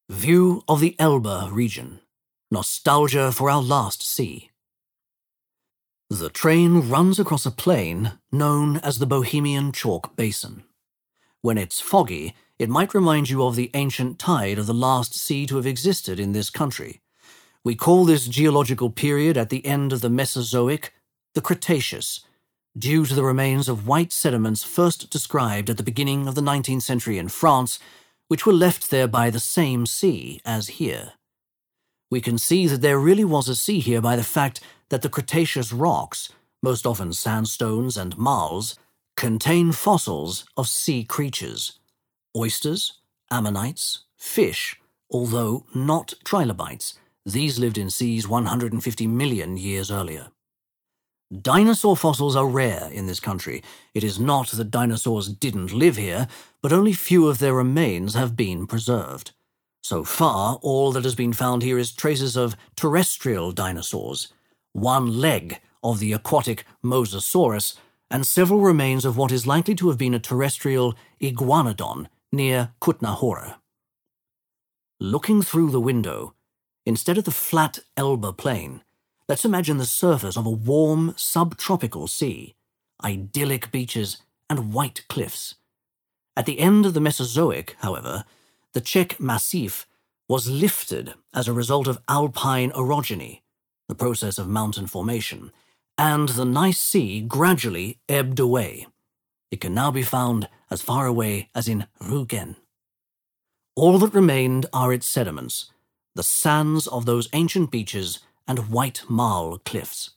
View of the Elbe region. Nostalgia for our last sea. The train runs across a plain known as the Bohemian Chalk Basin. When it's foggy, it might remind you of the ancient tide of the last sea to have existed in this country. We call this geological period at the end of the Mesozoic the Cretaceous, due to the remains of white sediments first described at the beginning of the 19th century in France, which were left there by the same sea as here. We can see that there really was a sea here by the fact that the Cretaceous rocks, most often sandstones and marls, contain fossils of sea creatures: oysters, ammonites, fish, although not trilobites. These lived in seas 150 million years earlier. Dinosaur fossils are rare in this country. It is not that dinosaurs didn't live here, but only few of their remains have been preserved. So far, all that has been found here is traces of terrestrial dinosaurs, one leg of the aquatic Mosasaurus, and several remains of what is likely to have been a terrestrial iguanodon near Kutna Hora. Looking through the window, instead of the flat Elbe plain, let's imagine the surface of a warm, subtropical sea, idyllic beaches, and white cliffs. At the end of the Mesozoic, however, the Czech Massif was lifted as a result of alpine orogeny, the process of mountain formation, and the nice sea gradually ebbed away. It can now be found as far away as in Rügen. All that remained are its sediments, the sands of those ancient beaches and white marl cliffs.